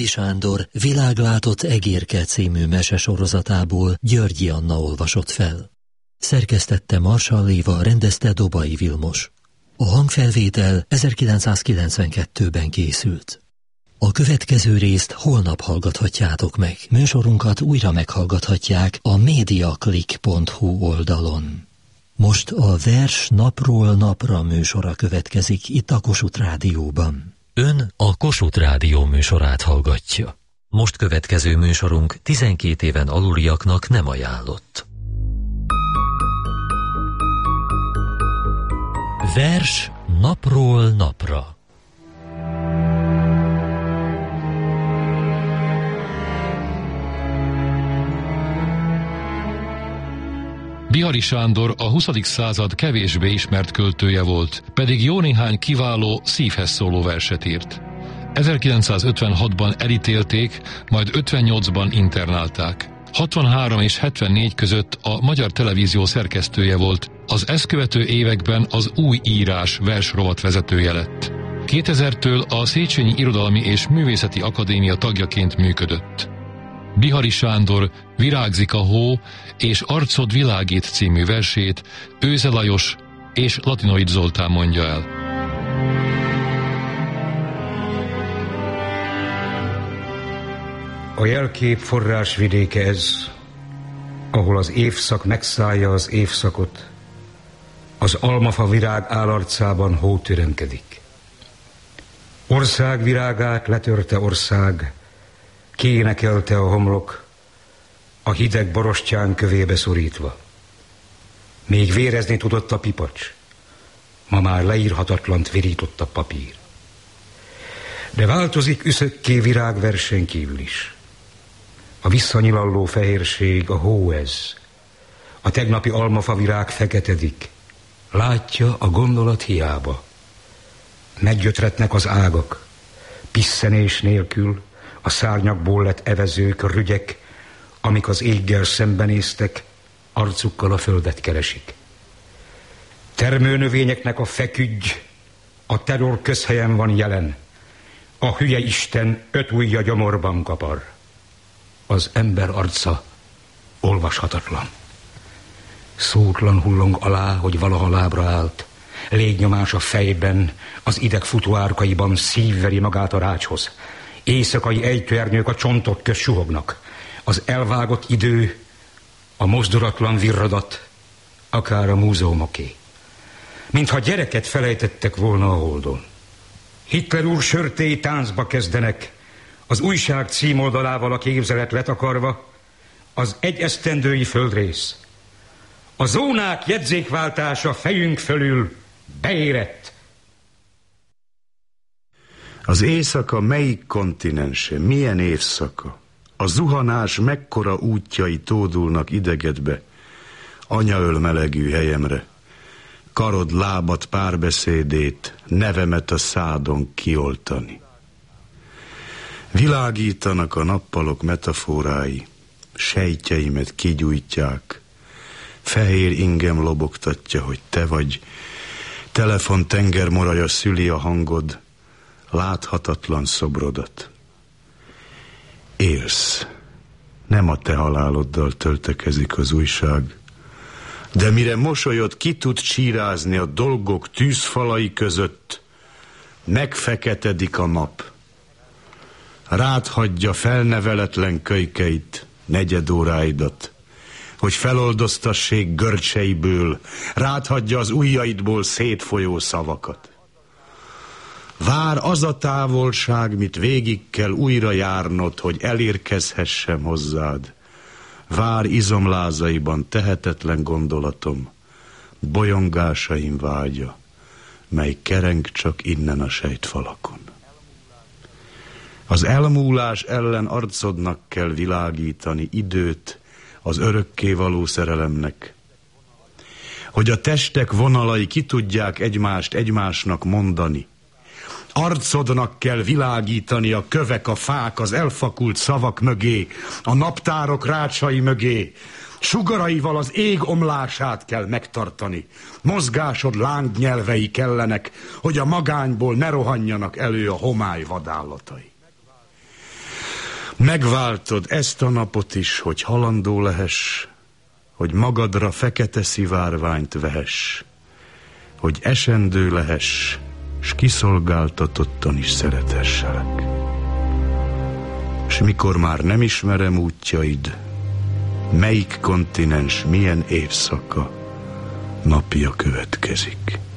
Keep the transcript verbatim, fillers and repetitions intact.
Sándor Világlátott egérke című mesesorozatából Györgyi Anna olvasott fel. Szerkesztette Marsall Éva, rendezte Dobai Vilmos. A hangfelvétel ezerkilencszázkilencvenkettőben készült. A következő részt holnap hallgathatjátok meg. Műsorunkat újra meghallgathatják a mediaclick pont hu oldalon. Most a Vers napról napra műsora következik itt a Kossuth Rádióban. Ön a Kossuth Rádió műsorát hallgatja. Most következő műsorunk tizenkét éven aluliaknak nem ajánlott. Vers napról napra. Bihari Sándor a huszadik század kevésbé ismert költője volt, pedig jó néhány kiváló, szívhez szóló verset írt. ezerkilencszázötvenhatban elítélték, majd ötvennyolcban internálták. hatvanhárom és hetvennégy között a Magyar Televízió szerkesztője volt, az ezt követő években az Új Írás versrovat vezetője lett. kétezertől a Széchenyi Irodalmi és Művészeti Akadémia tagjaként működött. Bihari Sándor Virágzik a hó és Arcod világít című versét Őze Lajos és Latinoid Zoltán mondja el. A jelkép forrásvidéke ez, ahol az évszak megszállja az évszakot, az almafa virág állarcában hó türemkedik. Ország virágát letörte ország, kiénekelte a homlok, a hideg borostyán kövébe szorítva. Még vérezni tudott a pipacs, ma már leírhatatlant virított a papír. De változik üszökké virágversen kívül is. A visszanyilalló fehérség a hó ez, a tegnapi almafa virág feketedik, látja a gondolat hiába. Meggyötretnek az ágak, pisszenés nélkül, a szárnyakból lett evezők, rügyek, amik az éggel szembenéztek, arcukkal a földet keresik. Termőnövényeknek a fekügy, a terror közhelyen van jelen, a hülye Isten öt ujja gyomorban kapar. Az ember arca olvashatatlan. Szótlan hullong alá, hogy valaha lábra állt, légnyomás a fejben, az ideg futóárkaiban szívveri magát a rácshoz. Éjszakai ejtőernyők a csontok közt suhognak. Az elvágott idő, a mozdulatlan virradat, akár a múzeumoké. Mintha gyereket felejtettek volna a holdon. Hitler úr sörtéi táncba kezdenek, az újság címoldalával a képzelet letakarva, az egy esztendői földrész. A zónák jegyzékváltása fejünk fölül beérett. Az éjszaka melyik kontinense, milyen évszaka? A zuhanás mekkora útjai tódulnak idegedbe, anyaöl melegű helyemre. Karod lábat párbeszédét, nevemet a szádon kioltani. Világítanak a nappalok metaforái, sejtjeimet kigyújtják. Fehér ingem lobogtatja, hogy te vagy. Telefon tengermoraja szüli a hangod, láthatatlan szobrodat. Élsz, nem a te haláloddal töltekezik az újság, de mire mosolyod ki tud csírázni a dolgok tűzfalai között, megfeketedik a nap. Rád hagyja felneveletlen kölykeit, negyedóráidat, hogy feloldoztassék görcseiből, rád hagyja az ujjaidból szétfolyó szavakat. Vár az a távolság, mit végig kell újra járnod, hogy elérkezhessem hozzád. Vár izomlázaiban tehetetlen gondolatom, bolyongásaim vágya, mely kereng csak innen a sejtfalakon. Az elmúlás ellen arcodnak kell világítani időt az örökké való szerelemnek, hogy a testek vonalai ki tudják egymást egymásnak mondani. Arcodnak kell világítani a kövek, a fák, az elfakult szavak mögé, a naptárok rácsai mögé. Sugaraival az ég omlását kell megtartani. Mozgásod lángnyelvei kellenek, hogy a magányból ne rohanjanak elő a homály vadállatai. Megváltod ezt a napot is, hogy halandó lehess, hogy magadra fekete szivárványt vehess, hogy esendő lehess, s kiszolgáltatottan is szeretesselek. S mikor már nem ismerem útjaid, melyik kontinens milyen évszaka, napja következik.